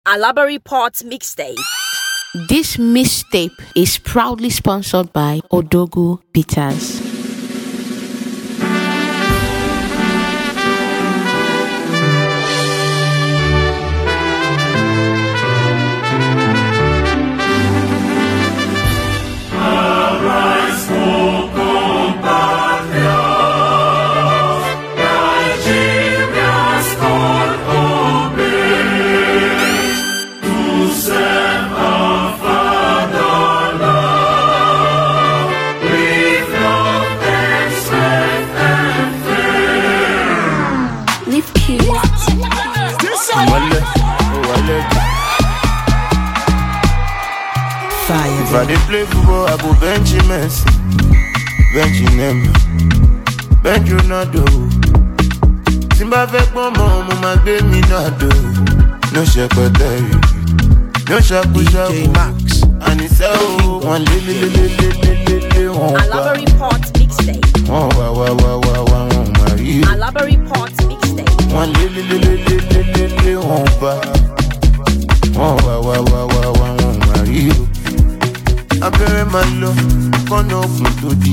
Alaba Report Mixtape. This mixtape is proudly sponsored by Odogu Bitters. If I dey play football, I go bench Messi, bench Neymar, bench Ronaldo. Timba fẹ́ pọ́n mọ́, mo máa gbé mi náà dò. No ṣẹpẹtẹ yìí, no ṣàkúṣàkú. DJ Max, àníṣe o, wọ́n lé wọ́n wá. Alaba Report Mixtape. Wọ́n wá wọ́n máa rí. Alaba Report Mixtape. Wọ́n lé wọ́n bá. Wọ́n wá wọ́n máa rí o. Abẹ́rẹ́ máa lọ kọ́nà òkun tó di.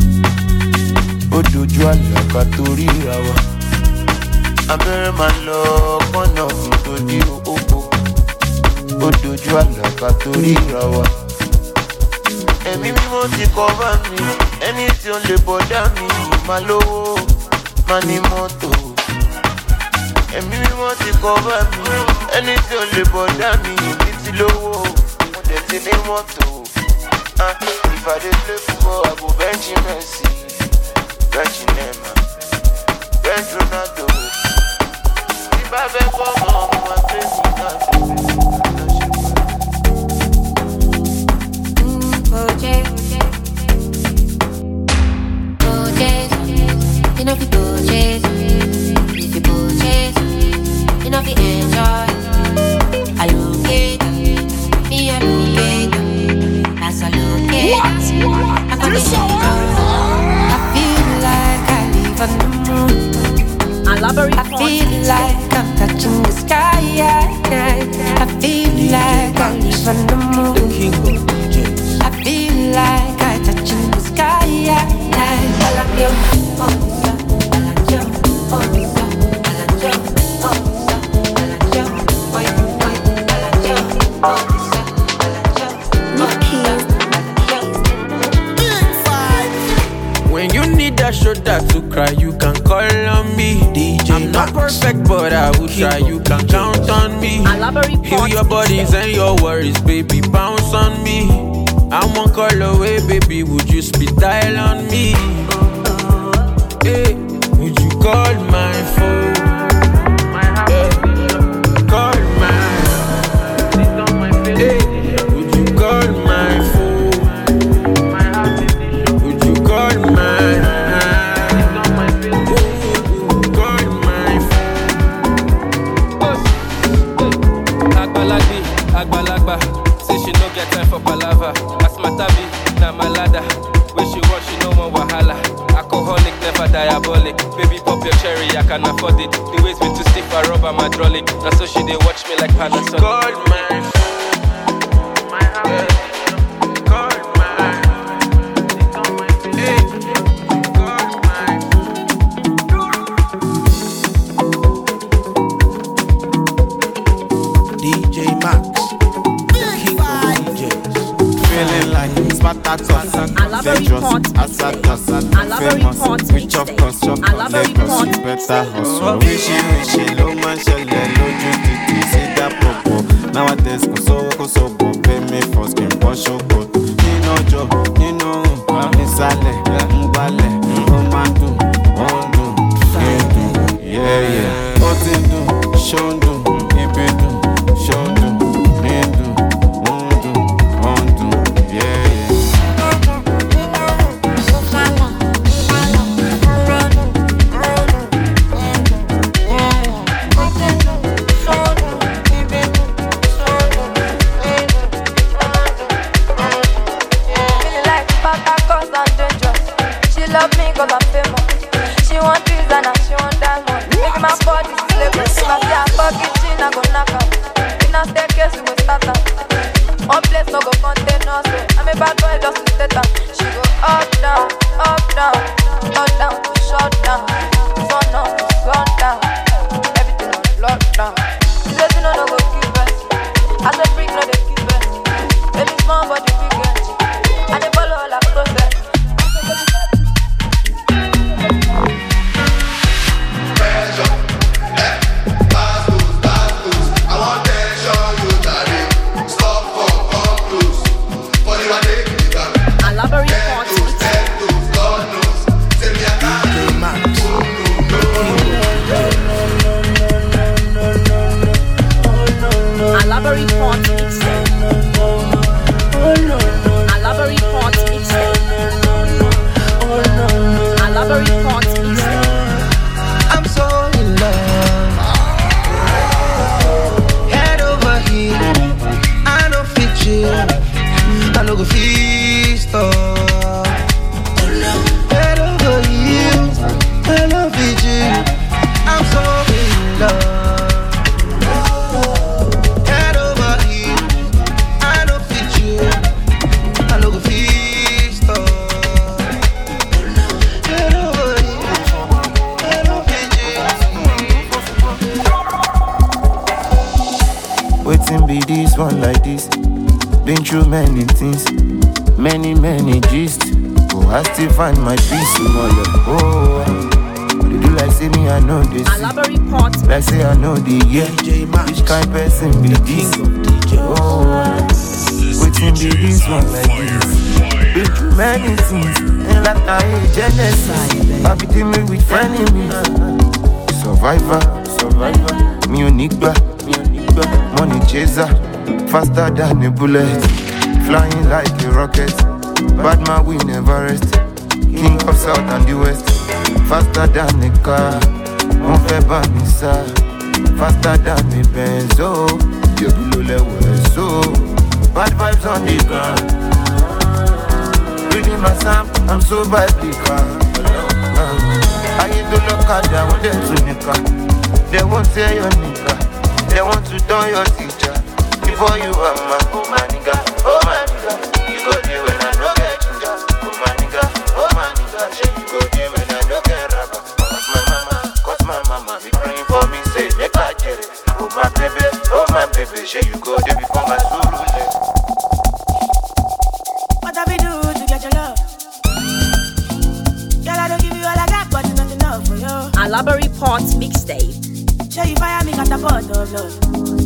Ó dojú àlàkà tó ríra wa. Abẹ́rẹ́ máa lọ kọ́nà òkun tó di. Ó dojú àlàkà tó ríra wa. Ẹ̀mí mímọ́ ti kọ́ bá mi. Ẹni tí ó lè bọ̀dá mi. Máa lówó, máa ní mọ́tò. Ẹ̀mí mímọ́ ti kọ́ bá mi. Ẹni tí ó lè bọ̀dá mi. Èmi ti lówó, mo dẹ̀ ti ní mọ́tò. If I dey play football, I go bench Messi, bench Neymar, bench Ronaldo. If I fẹ́ kọ́ mọ́, mo máa gbé mi náà dò. You know if you purchase, if you purchase, you know if you enjoy. Allocate, me allocate. As I look at I feel like I live on the moon. Alaba Report. I feel like I'm touching the sky. I feel like I live on the moon. The king of DJs. I feel like I'm touching the sky. I like you. When you need that shoulder to cry, you can call on me. DJ I'm not perfect, but I will try. You can count on me. Alaba Report. Heal your bodies and your worries, baby. Bounce on me. I'm one call away, baby. Would you speed dial on me? Hey, would you call my phone? Hey, call my. Hey, would you call my phone? Would you call my? Call my phone. Agbalagba, say she no get time for palava. As my tabi, na my ladder. When she want, she no more wahala. Alcoholic, never diabolic. Baby, pop your cherry, I can afford it. The ways me to stick for rubber, my hydraulic. And so she they watch me like Panasonic. Call my phone. Yeah. Call my. Hey. Call my. DJ Max, the king of DJs. Feeling like Spartacus, Alaba Report Mixtape. Alaba Report switch off Mixtape. construct Alaba Lagos, Report you better Mixtape. hustle. Wishy, ló máa ń ṣẹlẹ̀ lójú títì sí dápọ̀pọ̀. Nowadays kò sówó kò sóbò, pay me for skin bọ́ ṣòkò. Nínú ọjọ́, nínú òrùn, nísàlẹ̀, ń gbálẹ̀, ó máa ń dùn, ó ń dùn, ń dùn, yeah. Ó ti ń dùn, ṣó ń dùn, ibi dùn, ṣó ń dùn, ń dùn, ó ń dùn, yeah. Now staircase we go start her. One place no go contain us. I'm a bad boy just to set her. She go up down, shut down. Sun up, run down. Everything on lockdown. She says you know no go give us. I said freak no they give us. Baby small body big energy. And they follow all our process. I'm so in love. Head over here, I know fit chill. I know go feast up. Head over here, I know fit chill. I'm so in love. Head over here, I know fit chill. I know go feast up. Waiting be this one like this. Been through many things, many gist. Oh, I still find my peace in all of. Oh, what you do like say me I know this. Like say I know the year. Which kind person be this? Oh, waiting be this one like this. Been through many things, and like I hate genocide. I be dealing with enemies. Survivor, me unique. Money chaser, faster than a bullet, flying like a rocket. Bad man we never rest. King of South and the West, faster than a car. Mon fait banissa, faster than a Benz. Oh, you below level so. Bad vibes on the ground. Reading my Sam, I'm so biblical. I ain't do look at that one, they nika. They won't say your nigga. They want to turn your teacher before you are my oh my nigga, oh my nigga. You go there when I no get ginger, oh my nigga, oh my nigga. She you go there when I no get rubber. Cause my mama be praying for me, say make I get it. Oh my baby, she you go there before my soul lose. What have we do to get your love? Girl, I don't give you all I got, but it's not enough for you. Alabari Port Mixtape. Show you fire me got a pot of love.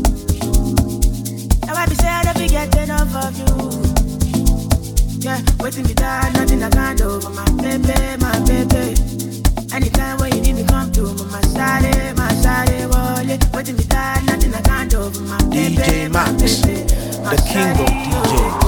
Now I be say I don't get enough of you. Yeah, waiting me down, nothing I can't do for my baby. Anytime when you need me come through, my side, wallet. Waiting me down, nothing I can't do for my baby. DJ Max, the king of DJs.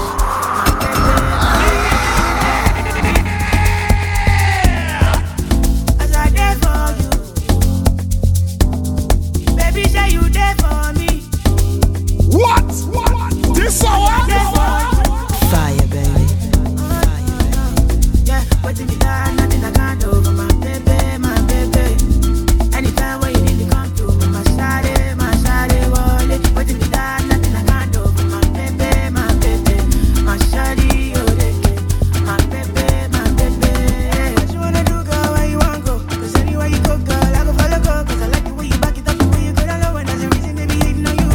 What? This hour? Fire, baby. Yeah, waiting me down, nothing I can't do for my baby. Anytime when you need to come through, my side, wallet. Waiting me down, nothing I can't do for my baby. My shawty, my baby. What you wanna do, girl? Where you wanna go? 'Cause anywhere you go, girl, I go follow, go. 'Cause I like the way you back it up, the way you go down low, and there's a reason they be hating on you.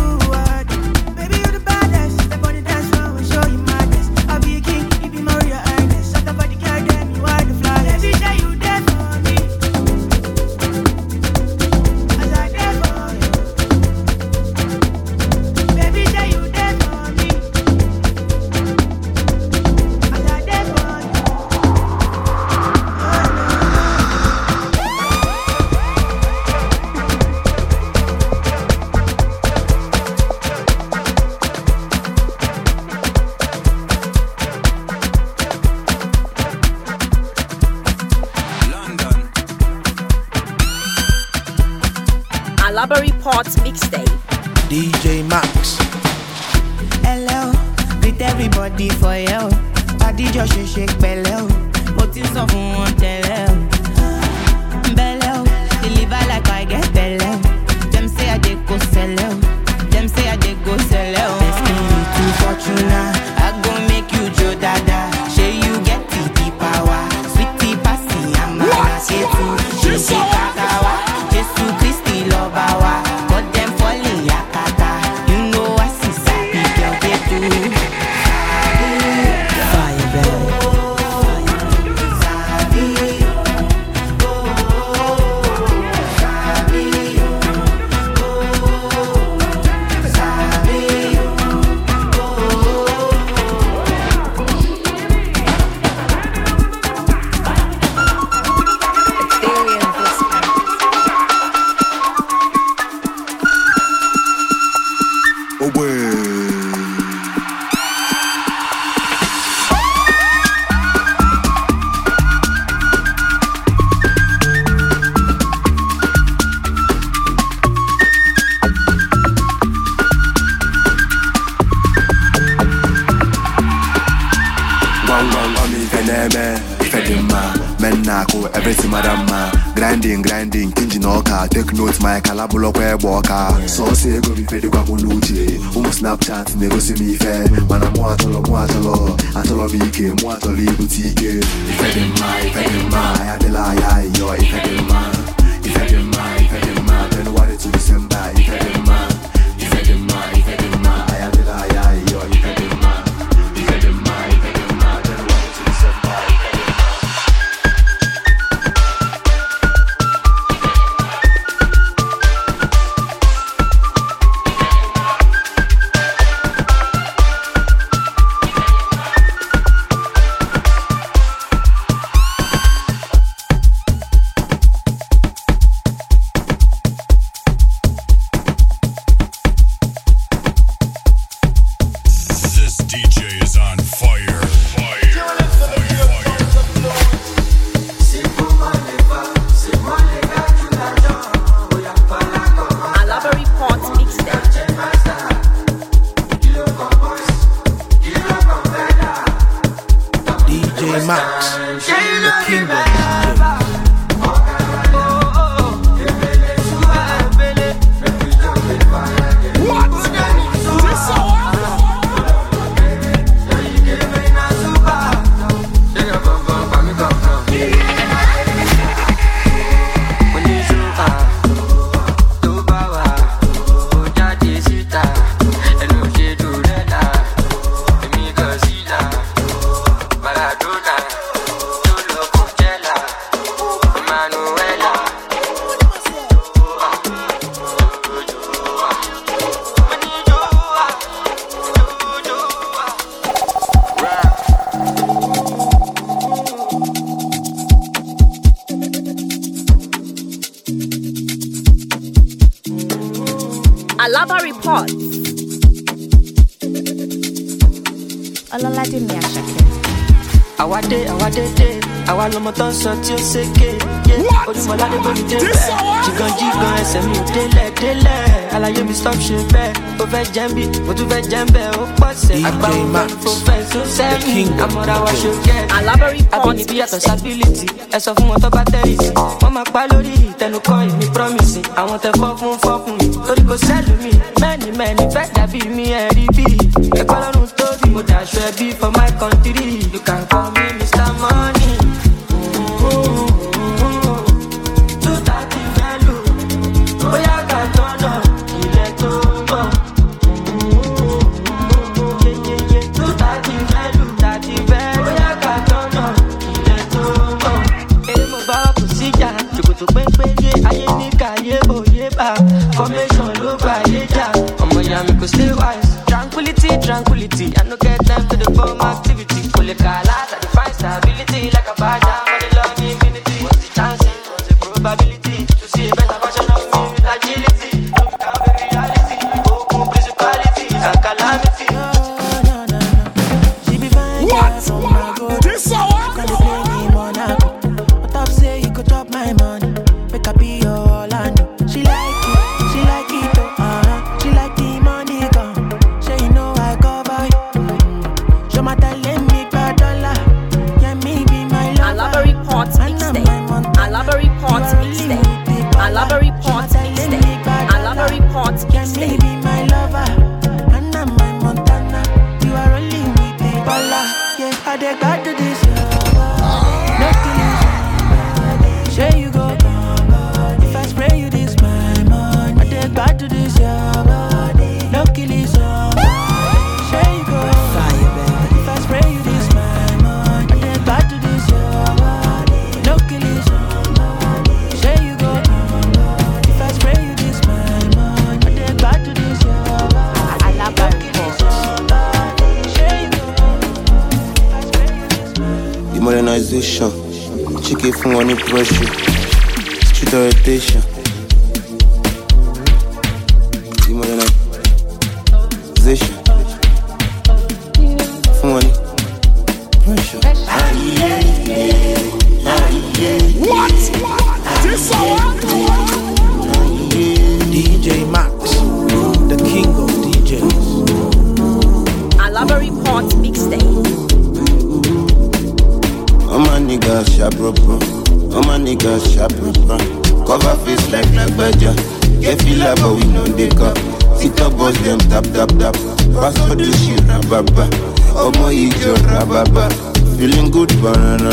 Alabari Port Mixtape. DJ Max. Hello, greet everybody for you. Body just shake belly. Motin so fun on tele. Belly, deliver like I get belly. Them say I dey go sell. Them say I dey go Everything madama, grinding, kinji noka, take notes, my calabulo kwe boka. So say go be fed kwa muluji, Snapchat, nego see me fair, man I'm atolo, atolo bike, atolo boutique. If I didn't mind, I did lie, yo, if I didn't mind, then what it's to December, if I didn't mind, I did lie, yo, if I didn't mind, then what it's to December. Alaba reports. Ọlọ́ládé mi Àṣàkẹ́. Àwádé, àwa lọmọ tó ń sọ tí ó ṣèké. Olúmọládé bómi dé bẹ́ẹ̀. Jìgàn ẹsẹ̀ mi ò délẹ̀. Àlàyé mi stop ṣe bẹ́ẹ̀. Ó fẹ́ jẹ́ ń bí, mo tún fẹ́ jẹ́ ń bẹ́ẹ̀. Ó pọ̀ sẹ́. Àgbáwo fẹ́ fò fẹ́ tó sẹ́mi. Àmọ́ra wa ṣe kẹ́. Àbínibí yàtọ̀ sábílìtì. Ẹ sọ fún wọn tó bá tẹ̀rì sí. Wọ́n máa pa lórí ìtẹnukọ́ ìmí promise. Àwọn tẹ fọ́ fún mi. Torí kò sẹ́lù mi. Mẹ́ni fẹ́ dàbí mi ẹ̀rí bí. Ẹ̀kọ́ lọ́run tóbi. Mo dàṣọ ẹbí for my country. You can call me Mr. Money. Formation ló gba ayé jà. Ọmọ ìyá mi kò stay wise. Tranquility. I no get time for the form activity. Kò lè kà láti define stability. Like a badger for the long infinity. What's the chances? What's the probability? To see a better version of me with agility. Look down the reality. Open principalities and calamity. No. She be fine. What? This hour? You can't play me Monaco. On top say you could drop my money. Make up be your Orlando. She like it oh. She like the money gone. Say you know I cover you. Show my talent, me bad dollar. Yeah, me be my lover. Alaba reports mixtape. Alaba reports mixtape. Alaba reports mixtape. Alaba reports Yeah, me be my lover. And I'm my Montana. You are only with the baller. Yeah, I dey got to this. No killing. Say you go. If I spray you this my money. I dey got to this. No killing. Say you go. Fire, baby. If I spray you this my money. I dey got to this. No killing. Say you go. If I spray you this my money. I dey got to this. Alaba reports. Demodernization, chicken from any pressure, street orientation. sharp bro. All my niggas sharp bro. Cover face like Badger. Get feel like but we know they cup. Sit up boss them tap. Pass for the shit rababa. Omo ijo rababa. Feeling good banana.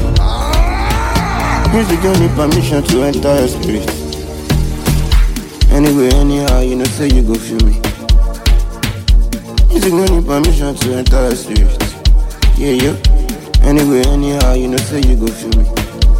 Music don't need permission to enter your spirit. Anyway, anyhow, you know say you go feel me. Music don't need permission to enter your spirit. Yeah. Anyway, anyhow, you know say you go feel me.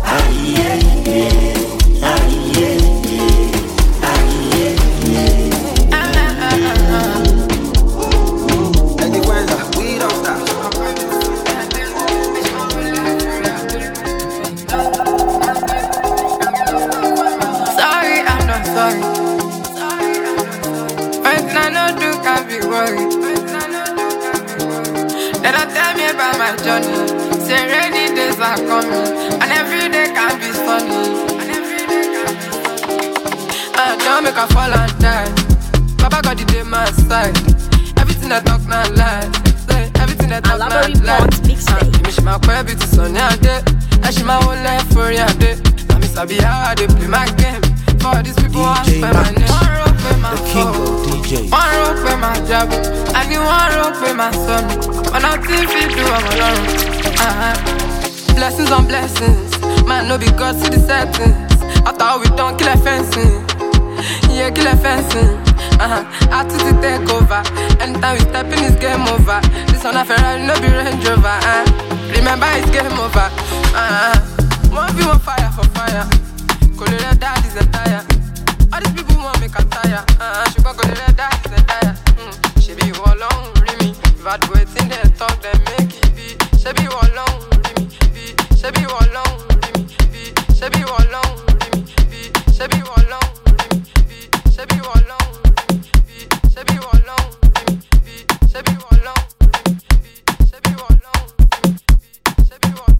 They don't tell me about my journey. Say rainy days are coming, and every day can be sunny. Don't make a fall and die. Papa got the day my side. Everything I talk now lie. Say everything I talk now lie. Me she my baby to Sunny a day, and she my whole life for a day. I miss I be how I dey play my game. For these people want to spend my name. One rope with my phone, one rope with my job, and you one rope with my son. When I think we do, I'm alone. Blessings on blessings, man no be God see the settings. After all we done, kill a fencing. Yeah, kill a fencing. Attitude take over. Anytime we step in, it's game over. This one a Ferrari, no be Range Rover. Remember, it's game over. One be one fire for fire. Colorado dad is a tire. All these people want make a tire. She got Colorado dad is a tire. She be all alone, me. If I do it in the talk, then make it be. She be all alone, me. She be all alone, me. She be all alone, me. She be all alone. She be all alone. She be all alone. She be all alone. She be all alone. She be all alone.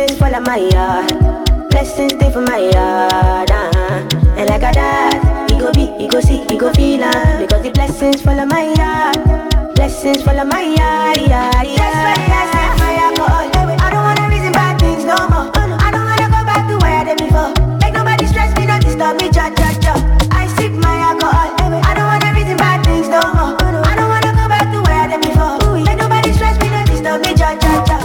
blessings fall on my yard. Blessings stay for my yard. And like a dad, he go be, he go see, he go feel because the blessings fall on my yard. Blessings fall on my yard. That's why I set my alcohol. I don't wanna reason bad things no more. I don't wanna go back to where I did before. Make nobody stress me, not disturb me, cha cha cha. I sip my alcohol. I don't wanna reason bad things no more. I don't wanna go back to where I did before. Make nobody stress me, not disturb me, cha cha cha.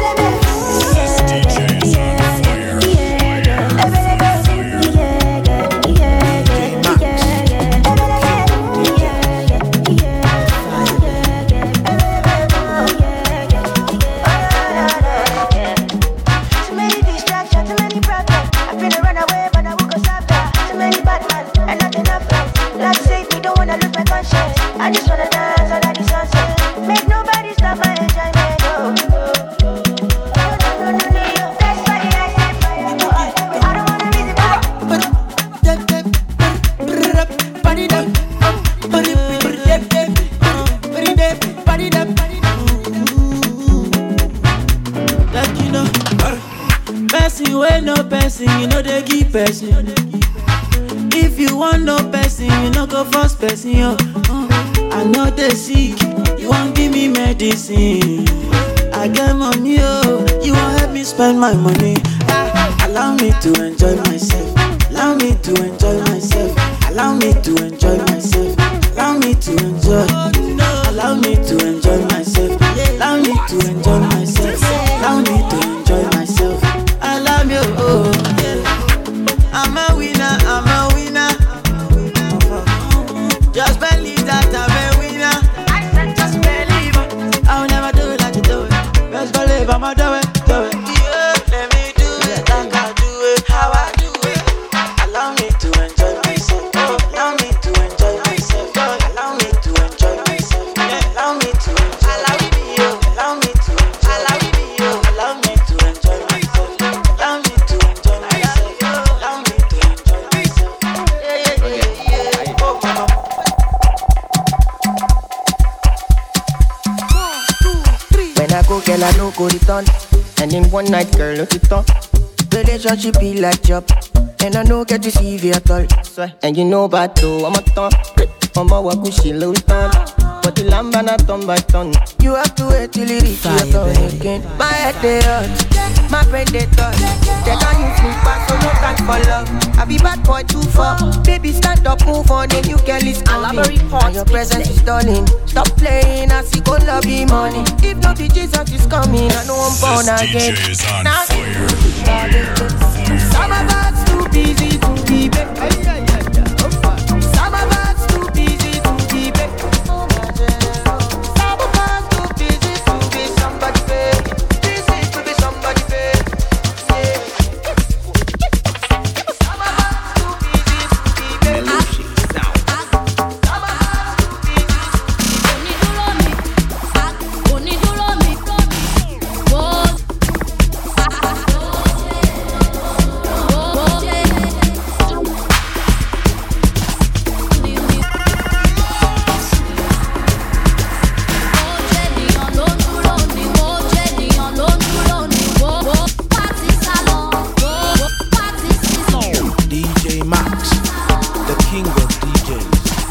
I just wanna dance under the sunset. Make nobody stop my enjoyment. That's why I said I don't wanna reason back. Like you know, person wey no person, you know they give person. If you want no person, you no go first person, yo. I know they sick, you won't give me medicine. I get money, oh, you won't help me spend my money. Allow me to enjoy myself. Allow me to enjoy myself. Allow me to enjoy myself. Allow me to enjoy. Allow me to enjoy myself. Allow me to enjoy myself. Allow me to enjoy myself. I love you, oh, yeah. I'm a winner, I'm a winner. Just believe that I'm a winner. I said just believe it. I'll never do it like you do it. Just believe I'ma do it, do it. Yeah, let me do it like I do it, how I do it. Allow me to enjoy myself. Allow me to enjoy myself. Allow me to enjoy myself. Allow me to enjoy. Allow me, allow me to enjoy. Allow me, allow me to enjoy myself. Allow me to enjoy myself. Allow me to enjoy myself. Yeah. Oh, mama. When I go, girl, I no go return. And in one night, girl, no it on. Relationship be like job, and I no get to see you at all. And you know about though, I'm a ton. I'm a wakushi low ton. But the lamb and a ton by ton. You have to wait till it reach your turn again. My head they hurt, my brain they touch. They can't use me back, so no time for love. I be bad boy too far. Baby, stand up, move on, the new girl is coming. And your presence is stunning. Stop playing, I see go love be money. If not be Jesus is coming, I know I'm born again. This DJ is on now, fire. Some of us too busy to be back. Some of us too busy to be back. Some of us too busy to be somebody back. Busy to be somebody back. Yeah. Some of us too busy to be back. Some of us too busy. DJ Max, the king of DJs.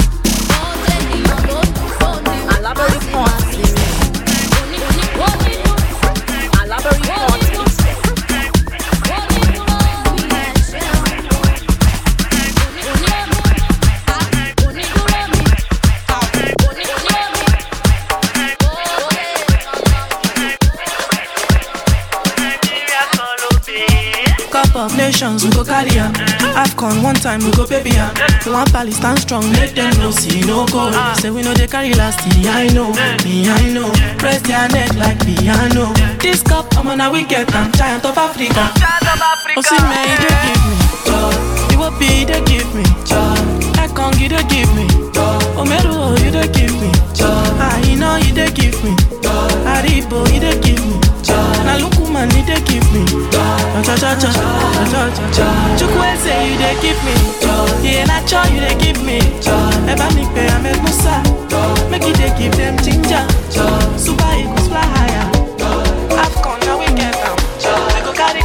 Cup of nations, we go carry am. AFCON one time, we go baby am. One pally stand strong, make them no see no go. Say we know they carry last, I know, me I know. Press their neck like piano. This cup, I'm on a wicked and giant of Africa. Oh, see me, they give me. You will be, they give me. I can't get, they give me. Oh, Meru, you they give me. I know you they give me. Haribo, you they give me. Now look woman, you they give me. Chukwe say you they give me. Yeah, na cho you they give me. Eba mi pe Ahmed Musa. Make it they give them ginger. Super eagles fly higher. AFCON now we get them. We go carry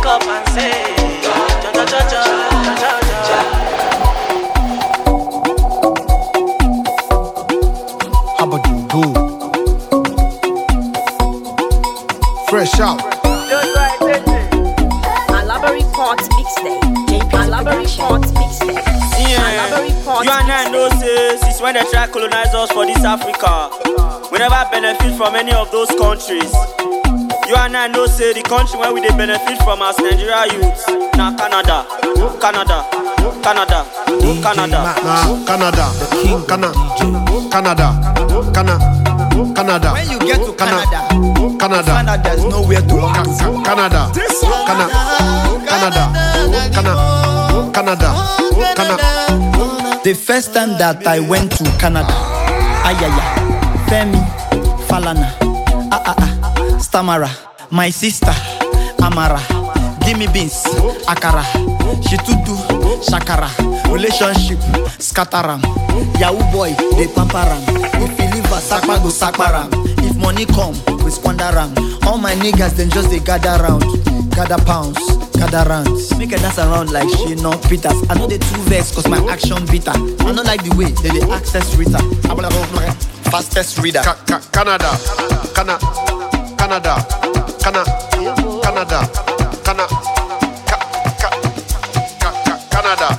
Report. You and I know, say, since when they try to colonize us for this Africa, we never benefit from any of those countries. You and I know, say, the country where we they benefit from as Nigeria youths. Now Canada, Canada, Canada, Canada. Canada, Canada, Canada. When you get to Canada, Canada, Canada is nowhere to run to. Canada, Canada. The first time that I went to Canada, Ayaya, Femi, Falana, Stamara, my sister, Amara, Gimme Beans, Akara, Shitudu, Shakara, relationship, Scataram, Yahoo boy, they pamparam. If you leave a Sakma go Sakmaram. If money come, we squander ram. All my niggas then just they gather round, gather pounds, gather rounds. Make a dance around like she no Peters. I know they too vex cause my action bitter. I don't like the way they access Rita. Fastest reader. Canada, Canada, Canada, Canada, Canada, Canada, Canada.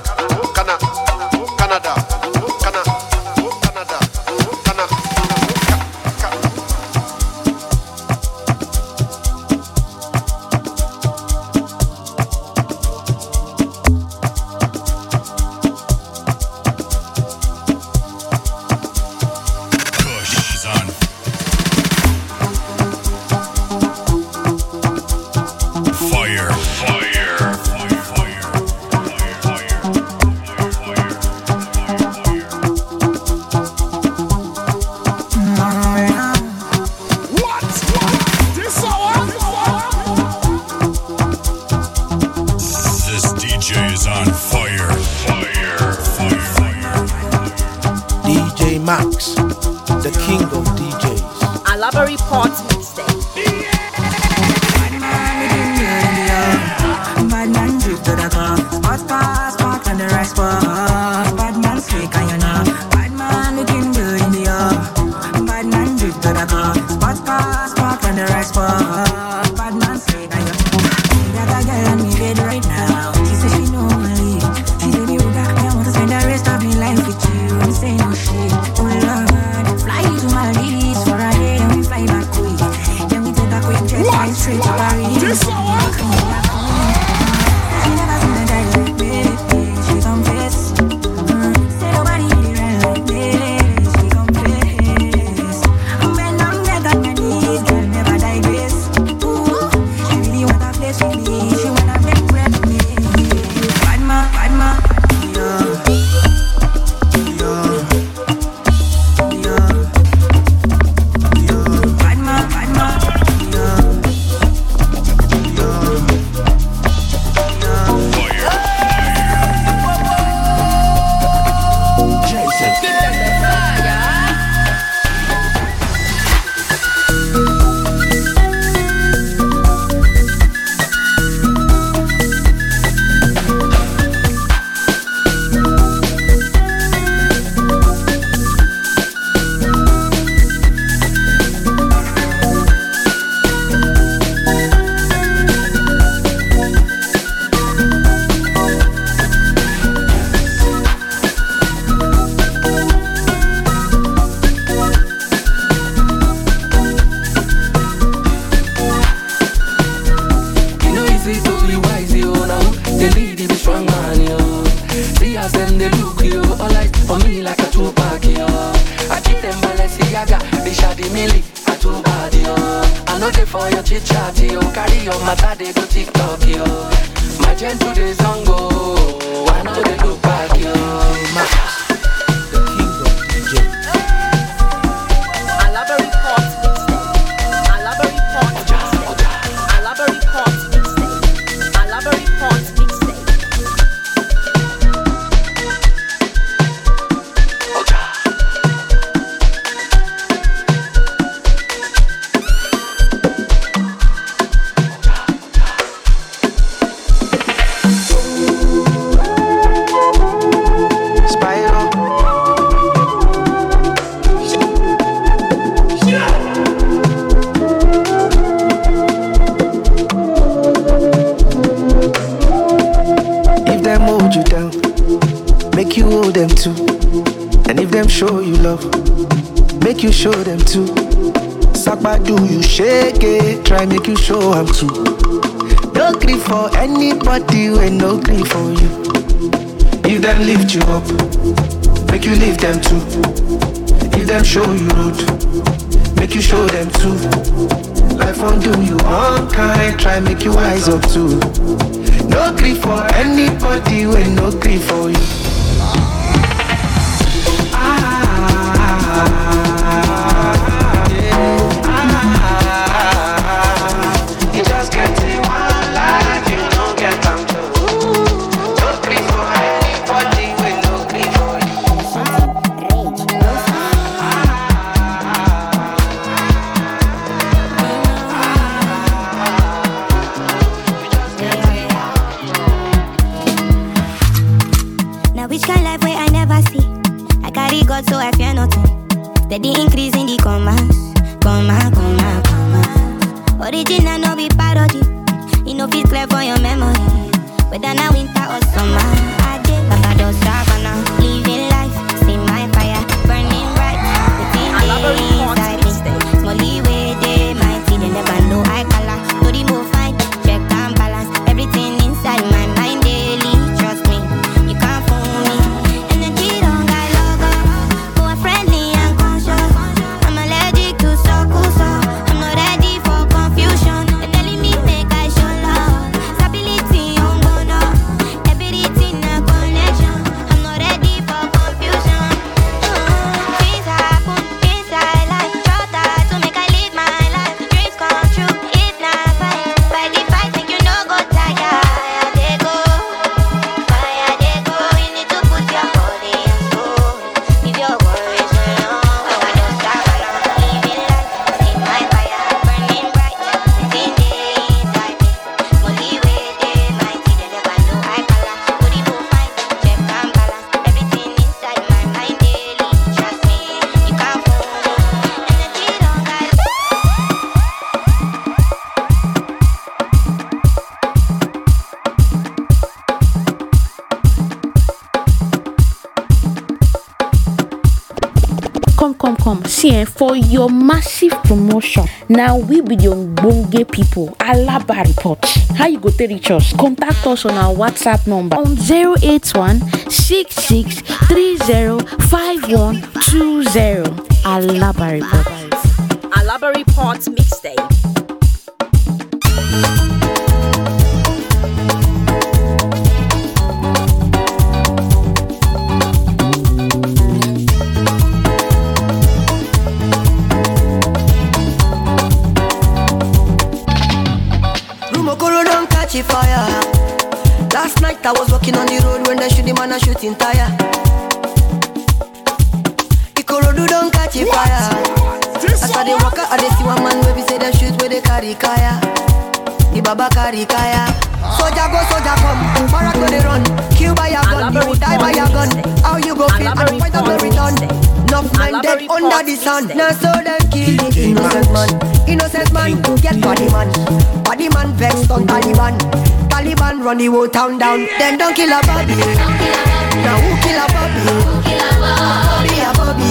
Max, the king of DJs. Alaba Report mixtape. Bad man drip to the car. Spot pass, spot on the right spot. Bad man slick and you know. Bad man looking good in the yard. Bad man drip to the car. Spot pass, spot on the right spot. Bad man slick and you know. Got a girl on me bed right now. She said she know my leave. She said you got me, I want to spend the rest of my life with you. I'm saying no shit. Oh Lord, fly you to Maldives for a day and we fly back quick. Then we take a quick jet ride straight to Paris. This she never seen a guy like me. She confess. Say nobody really ran like me. She confess. When I'm dead on my knees, girl never digress. Ooh, she really want a place with me. She wanna make bread with me. Bad man, yeah. Make you hold them too. And if them show you love, make you show them too. Sakba do you shake it, try make you show them too. No grief for anybody when no grief for you. If them lift you up, make you lift them too. If them show you road, make you show them too. Life won't do you unkind, try make you wise up too. No grief for anybody when no grief for you. You just get in one life, you don't get them too. No grief for anybody when no grief for you. Now which kind life where I never see? I carry God so I fear nothing. Steady increase in the commas. Original no be parody. You know fit clear for your memory. Whether now winter or summer, I did like I just savannah. Living life, see my fire burning bright. Within inside me, small leeway they might see. They never know I color. No the more fine, check and balance. Everything inside my mind daily. Trust me, you can't fool me. Energy don't got logo, more friendly and conscious. I'm allergic to so. I'm not ready for confusion. They're telling me make I show love. Stability on bono, everything a connection. I'm not ready for confusion. Things happen inside life. Try to make I live my life. Dreams come true if not fight. Fight the fight, make you no go tire. They go, fire they go. You need to put your body and soul. Leave your worries alone. I just stop along, living life. See my fire burning bright. Within the inside me, only way they might see. They never know I color. No the more fine, check and balance. Everything inside my mind daily. Trust me, you can't fool me. Energy don't got. Come, see for your massive promotion. Now we be the Ogbonge people. Alaba report. How you go to reach us? Contact us on our WhatsApp number on 081 66305120. Alaba report. Alaba Report Mixtape. Rumokoro don't catch a fire. Last night I was walking on the road when they shoot the man a shooting tire. Ikorodu don't catch a fire. As I dey walk out, I dey see one man where we say they shoot where they carry kaya. The baba carry kaya. Soldier go, soldier come. Barak go they run. Kill by your gun, you die by your gun. How you go feel at the point of no return? Enough men dead under the sun. Now so them kill the innocent man. Innocent man get body man. Body man vexed on Taliban. Taliban run the whole town down. Then don't kill a Bobby. Now who kill a Bobby? Bobby a Bobby.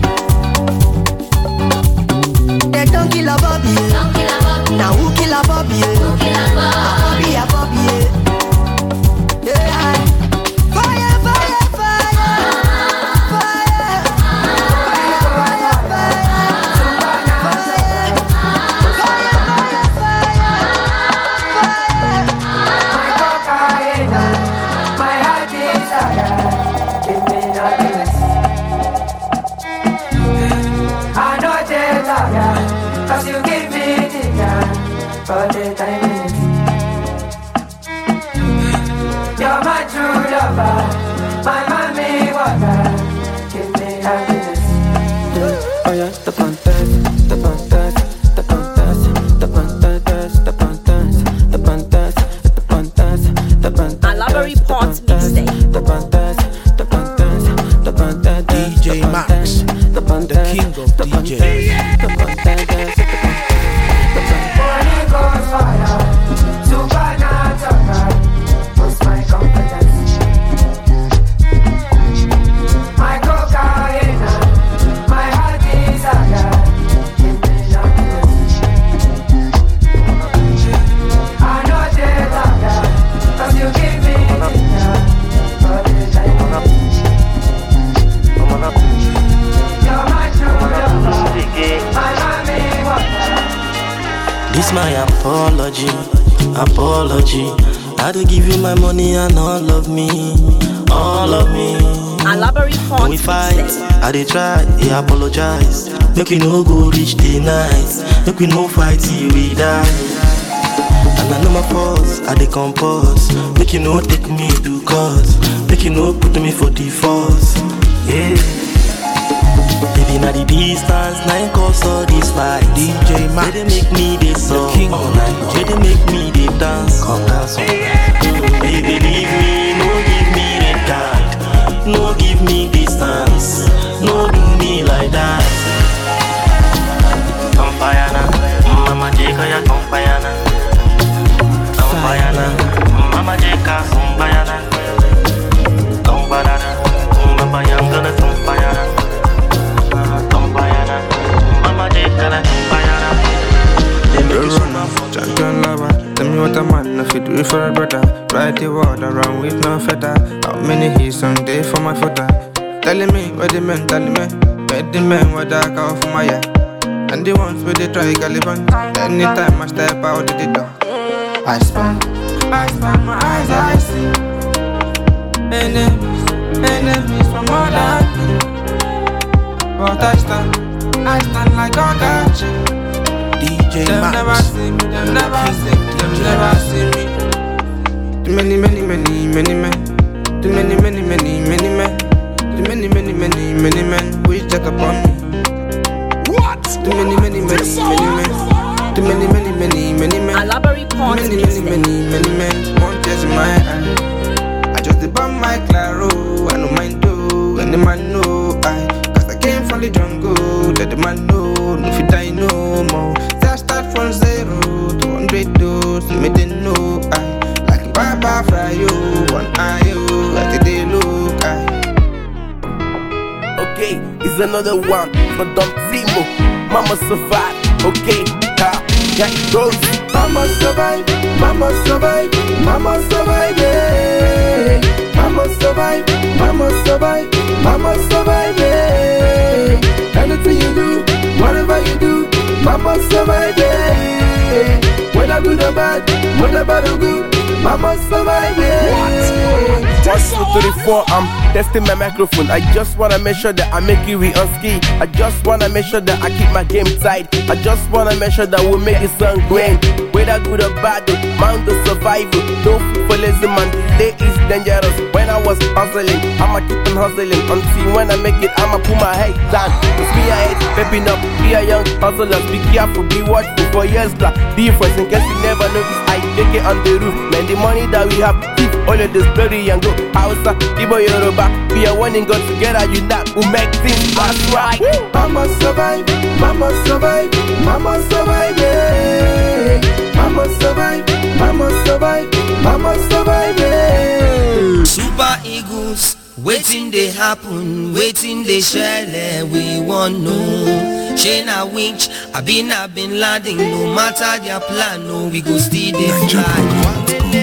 Then don't kill a Bobby. Now who kill a Bobby? Bobby a Bobby. Yeah. Fire, fire, fire. Fire. My heart desire, give me happiness. I know they're tired, 'cause you give me ginger for the time is. You're my true lover, my mommy water, give me happiness. Oh yeah, the pantas, the pantas, the pantas, the pantas, the pantas, the pantas, the pantas, the pantas. Alaba Report Mixtape. The pantas, the pantas, the pantas, DJ Max, the pantas, the king of DJs. the pantas, Holy Ghost fire, supernatural, boost my confidence. My cocaine. my apology. I had to give you my money and all of me. When we fight, I dey try, I apologize. Make we no go reach the night. Make we no fight till we die. And I know my faults, I dey compose. Make you no take me to court. Make you no put me for default. Yeah. Baby, now the distance, now cause all this fight. DJ Max, they make me this song. The king all night, they make me the dance. Baby, leave me, no give me red card. No give me distance, no do me like that. Come fire now, Mama Jeka ya come fire now. Come fire now, Mama Jeka come fire now. Come fire now, Mama I'm gonna come fire now. Champion lover, tell me what a man if you do it for a brother. Ride the world around with no feather. How many hits on day for my footer? Telling me where the men, where the men what I call for my eye. And the ones where they try Caliban. Anytime I step out of the door, I spy my eyes, I see enemies from all I do. But I stand like a gotcha. DJ them Max. Never see me, them never see me. Too many men. Too many men. Too many men. Wish check upon me. What? Too many men. Too many men. Alabari Port many men. One tears in my eye. I just bomb my claro. I don't mind do. And the man know cause I came from the jungle. Let the man know. If you die no more. Start from 0 to 100 dose. Me didn't know I like Baba Fry you. One eye you like a day look I. Okay, it's another one from Dom Timo. Mama survive. Okay, yeah it goes. Mama survive. Mama survive. Mama survive. Yeah. Mama survive. Mama survive. Mama survive. Yeah. Anything you do, whatever you do. Mama survive, whether good or bad, whether bad or good, Mama survive. Just 34, I'm testing my microphone. I just wanna make sure that I make it on ski. I just wanna make sure that I keep my game tight. I just wanna make sure that we make the sun green. Whether good or bad, man the survival. No food for lazy man, delay is dangerous. When I was hustling, I'ma keep on hustling until when I make it, I'ma put my head down. Cause me I hate pepping up, be a young hustlers. Be careful, be watchful for years black. Difference in case you never notice, I take it on the roof. Man, the money that we have, keep all of this bloody and go. Hausa, Ibo, Yoruba, we are one and go together, unite, we make things that's right. Mama survive, Mama survive, Mama survive, yeah. Mama survive, Mama survive, Mama survive, yeah. Super Eagles, waiting they happen, waiting they share, we want no. Shayna Winch, I been landing, no matter their plan, no, we go still they fly.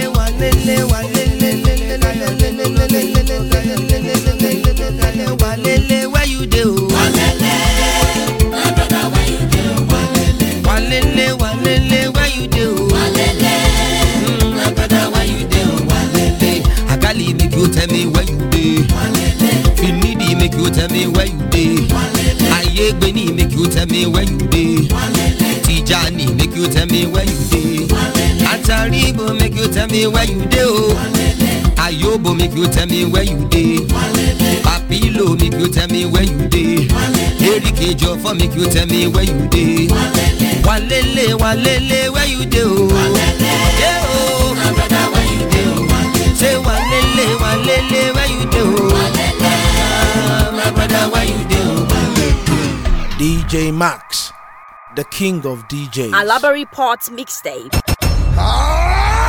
Walele, where you do? Walele, my brother, where you do? Walele, walele, where you do? Walele, my brother, where you do? Walele, Akali make you tell me where you do? Walele, Finidi make you tell me where you do? Walele, Ayegbeni make you tell me where you do? Walele, Tijani make you tell me where you do? Walele, Ataribo make you tell me where you do? Walele, Ayobo make you tell me where you dey. Papilo make you tell me where you dey. Erike Jofo make you tell me where you dey. Walele, walele, where you dey? Yeah, oh, my brother, where you dey? Say walele, walele, where you dey? My brother, where you dey? DJ Max, the king of DJs. Alabari Port mixtape. Ah!